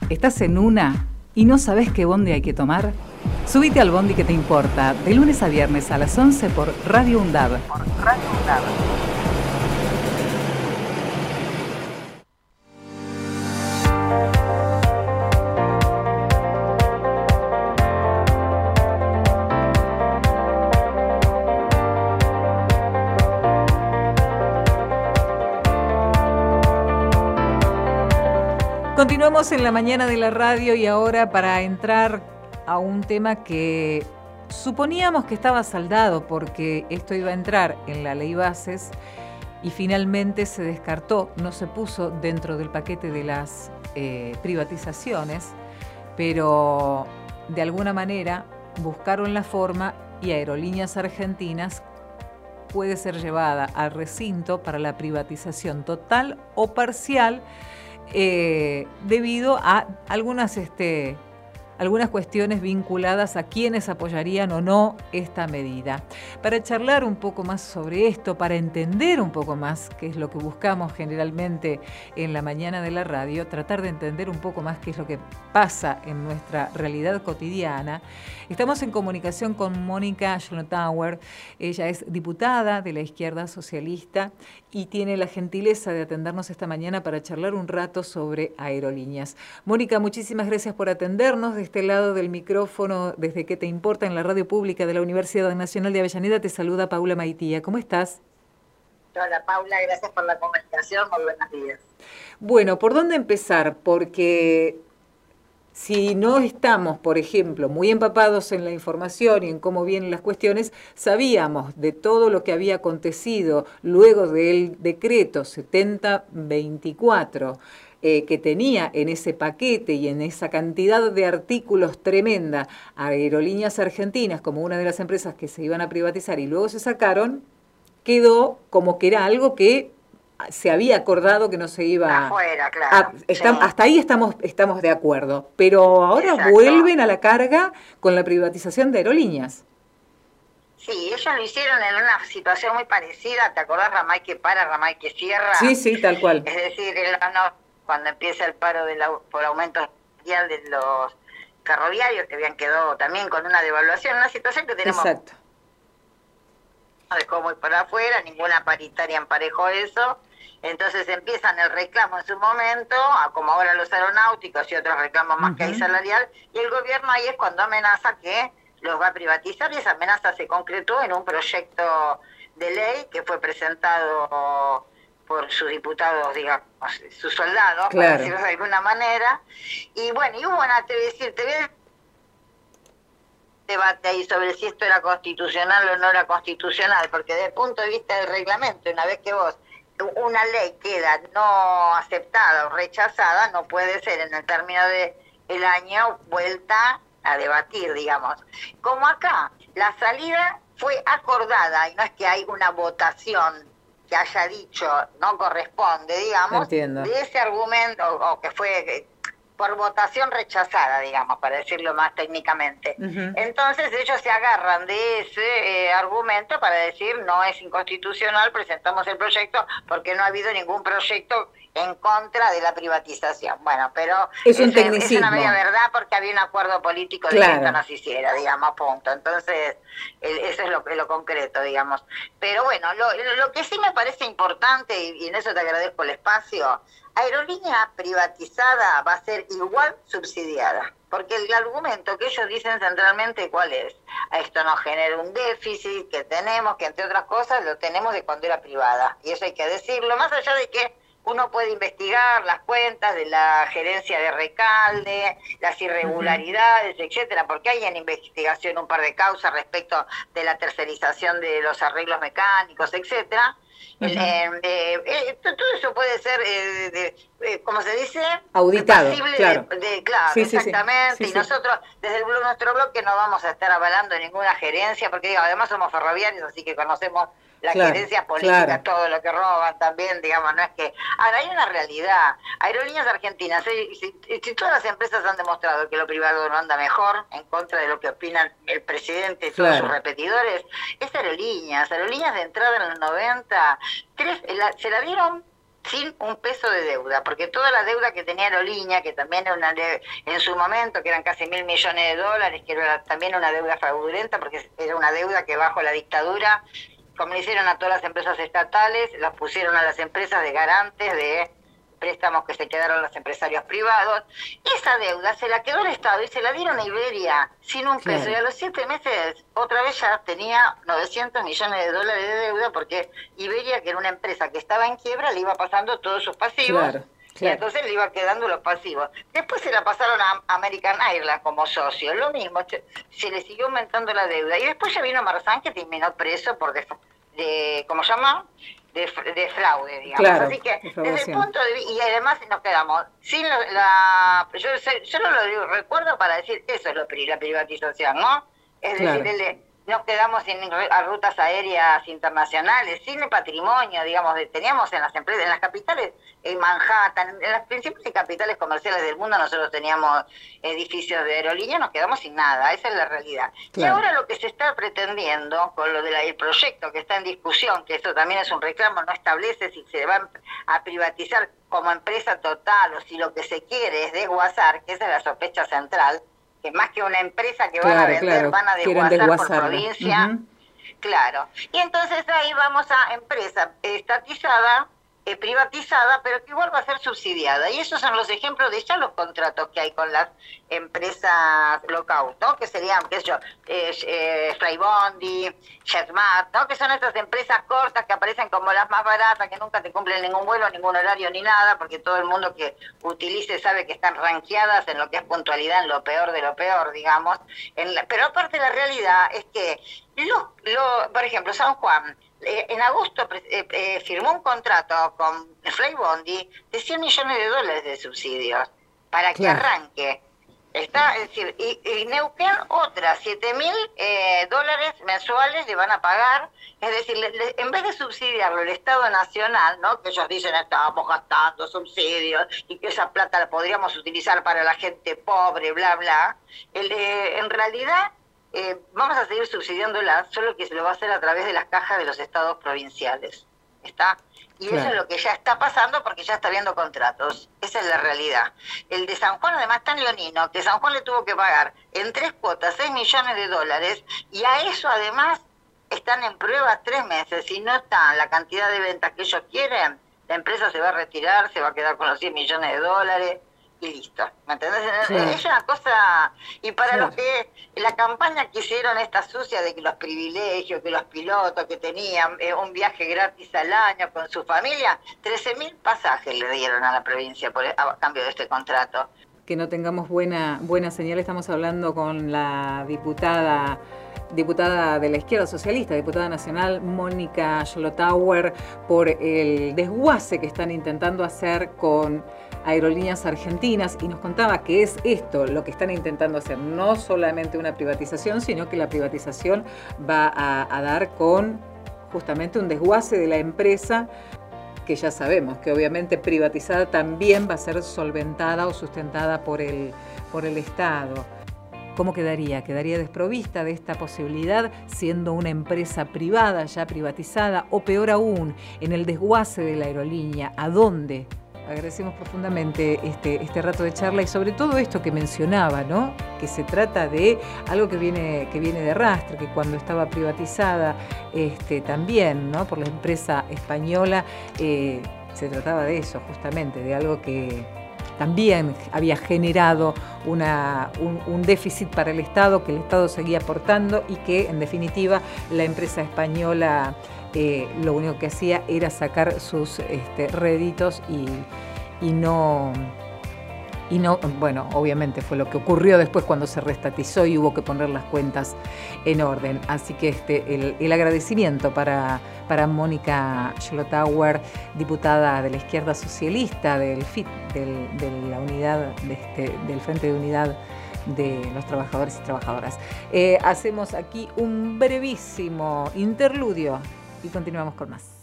¿Estás en una y no sabes qué bondi hay que tomar? Subite al bondi que te importa, de lunes a viernes a las 11 por Radio UNDAB. Continuamos en la mañana de la radio y ahora para entrar a un tema que suponíamos que estaba saldado porque esto iba a entrar en la ley bases y finalmente se descartó, no se puso dentro del paquete de las privatizaciones, pero de alguna manera buscaron la forma y Aerolíneas Argentinas puede ser llevada al recinto para la privatización total o parcial debido a algunas cuestiones vinculadas a quienes apoyarían o no esta medida. Para charlar un poco más sobre esto, para entender un poco más qué es lo que buscamos generalmente en la mañana de la radio, tratar de entender un poco más qué es lo que pasa en nuestra realidad cotidiana, estamos en comunicación con Mónica Schonauer. Ella es diputada de la izquierda socialista y tiene la gentileza de atendernos esta mañana para charlar un rato sobre aerolíneas. Mónica, muchísimas gracias por atendernos. De este lado del micrófono, desde ¿Qué te importa? En la radio pública de la Universidad Nacional de Avellaneda, te saluda Paula Maitía. ¿Cómo estás? Hola Paula, gracias por la comunicación, muy buenos días. Bueno, ¿por dónde empezar? Porque si no estamos, por ejemplo, muy empapados en la información y en cómo vienen las cuestiones, sabíamos de todo lo que había acontecido luego del decreto 7024, que tenía en ese paquete y en esa cantidad de artículos tremenda a Aerolíneas Argentinas como una de las empresas que se iban a privatizar y luego se sacaron, quedó como que era algo que se había acordado que no se iba afuera, claro. Sí. Hasta ahí estamos de acuerdo, pero ahora exacto, vuelven a la carga con la privatización de aerolíneas. Sí, ellos lo hicieron en una situación muy parecida. ¿Te acordás? Ramal que para, Ramal que cierra. Sí, tal cual. Es decir, cuando empieza el paro por aumento salarial de los ferroviarios, que habían quedado también con una devaluación, una situación que tenemos. Exacto. De cómo ir para afuera, ninguna paritaria emparejó eso. Entonces empiezan el reclamo en su momento, como ahora los aeronáuticos y otros reclamos más que hay salarial, y el gobierno ahí es cuando amenaza que los va a privatizar, y esa amenaza se concretó en un proyecto de ley que fue presentado por sus diputados, digamos, sus soldados, claro, por decirlo de alguna manera. Y bueno, y hubo debate ahí sobre si esto era constitucional o no era constitucional, porque desde el punto de vista del reglamento, una vez que una ley queda no aceptada o rechazada, no puede ser en el término del año vuelta a debatir, digamos. Como acá, la salida fue acordada y no es que hay una votación que haya dicho no corresponde, digamos, entiendo, de ese argumento, o que fue por votación rechazada, digamos, para decirlo más técnicamente. Entonces ellos se agarran de ese argumento para decir no es inconstitucional, presentamos el proyecto porque no ha habido ningún proyecto en contra de la privatización. Bueno, pero es un tecnicismo. Es una media verdad porque había un acuerdo político de que esto no se hiciera, digamos, punto. Entonces, eso es lo concreto, digamos. Pero bueno, lo que sí me parece importante, y en eso te agradezco el espacio, aerolínea privatizada va a ser igual subsidiada, porque el argumento que ellos dicen centralmente, ¿cuál es? Esto nos genera un déficit que tenemos, que entre otras cosas lo tenemos de cuando era privada, y eso hay que decirlo, más allá de que uno puede investigar las cuentas de la gerencia de Recalde, las irregularidades, etcétera, porque hay en investigación un par de causas respecto de la tercerización de los arreglos mecánicos, etcétera. Todo eso puede ser, ¿cómo se dice? Auditado, claro. Claro, sí, exactamente. Sí. Y nosotros, desde nuestro bloque, no vamos a estar avalando ninguna gerencia, porque digo, además somos ferroviarios, así que conocemos las gerencias políticas, todo lo que roban también, digamos, no es que... Ahora, hay una realidad. Aerolíneas Argentinas, si todas las empresas han demostrado que lo privado no anda mejor, en contra de lo que opinan el presidente y todos sus repetidores, es Aerolíneas de entrada en los 90, se la dieron sin un peso de deuda, porque toda la deuda que tenía Aerolínea, que también era en su momento, que eran casi $1.000 millones, que era también una deuda fraudulenta, porque era una deuda que bajo la dictadura, como le hicieron a todas las empresas estatales, las pusieron a las empresas de garantes de préstamos que se quedaron los empresarios privados. Esa deuda se la quedó el Estado y se la dieron a Iberia sin un peso. Claro. Y a los 7 meses otra vez ya tenía $900 millones de deuda, porque Iberia, que era una empresa que estaba en quiebra, le iba pasando todos sus pasivos. Claro. Y entonces le iba quedando los pasivos. Después se la pasaron a American Airlines como socio. Lo mismo, se le siguió aumentando la deuda. Y después ya vino Marzán, que terminó preso por ¿cómo se llama? De fraude, digamos. Claro, así que desde el punto de vista, y además nos quedamos sin yo no lo digo, recuerdo para decir eso es la privatización, ¿no? Es decir, nos quedamos sin rutas aéreas internacionales, sin el patrimonio, digamos, teníamos en las empresas, en las capitales, en Manhattan, en las principales capitales comerciales del mundo, nosotros teníamos edificios de aerolínea, nos quedamos sin nada, esa es la realidad. Claro. Y ahora lo que se está pretendiendo con lo del proyecto que está en discusión, que eso también es un reclamo, no establece si se va a privatizar como empresa total o si lo que se quiere es desguazar, que esa es la sospecha central, que más que una empresa que van a vender, van a desguazar por provincia. Claro. Y entonces ahí vamos a empresa estatizada, privatizada, pero que igual va a ser subsidiada. Y esos son los ejemplos de ya los contratos que hay con las empresas low-cost, ¿no? Que serían, qué sé yo, Flybondi, JetMart, ¿no? Que son estas empresas cortas que aparecen como las más baratas, que nunca te cumplen ningún vuelo, ningún horario ni nada, porque todo el mundo que utilice sabe que están rankeadas en lo que es puntualidad, en lo peor de lo peor, digamos. Pero aparte la realidad es que, por ejemplo, San Juan, en agosto firmó un contrato con Flybondi de $100 millones de subsidios para que arranque. Es decir, y Neuquén otras $7.000 mensuales le van a pagar. Es decir, en vez de subsidiarlo el Estado Nacional, ¿no? Que ellos dicen estábamos gastando subsidios y que esa plata la podríamos utilizar para la gente pobre, bla, bla, en realidad vamos a seguir subsidiándola, solo que se lo va a hacer a través de las cajas de los estados provinciales. ¿Está? Y eso es lo que ya está pasando porque ya está habiendo contratos. Esa es la realidad. El de San Juan, además, tan leonino, que San Juan le tuvo que pagar en 3 cuotas $6 millones, y a eso, además, están en prueba 3 meses. Si no está la cantidad de ventas que ellos quieren, la empresa se va a retirar, se va a quedar con los $100 millones, y listo, ¿me entendés? Claro. Es una cosa, y para los que la campaña que hicieron esta sucia de que los privilegios, que los pilotos que tenían un viaje gratis al año con su familia, 13.000 pasajes le dieron a la provincia a cambio de este contrato. Que no tengamos buena señal, estamos hablando con la diputada de la izquierda socialista, diputada nacional Mónica Schlotauer, por el desguace que están intentando hacer con Aerolíneas Argentinas, y nos contaba que es esto lo que están intentando hacer, no solamente una privatización, sino que la privatización va a dar con justamente un desguace de la empresa, que ya sabemos que obviamente privatizada también va a ser solventada o sustentada por el Estado. ¿Cómo quedaría? ¿Quedaría desprovista de esta posibilidad siendo una empresa privada ya privatizada? O peor aún, en el desguace de la aerolínea, ¿a dónde? Agradecemos profundamente este rato de charla y sobre todo esto que mencionaba, ¿no? Que se trata de algo que viene de arrastre, que cuando estaba privatizada también, ¿no? Por la empresa española, se trataba de eso, justamente, de algo que también había generado un déficit para el Estado, que el Estado seguía aportando y que, en definitiva, la empresa española lo único que hacía era sacar sus réditos y no, bueno, obviamente fue lo que ocurrió después cuando se reestatizó y hubo que poner las cuentas en orden. Así que el agradecimiento para Mónica Schlotauer, diputada de la izquierda socialista del FIT, de la unidad del Frente de Unidad de los Trabajadores y Trabajadoras. Hacemos aquí un brevísimo interludio y continuamos con más.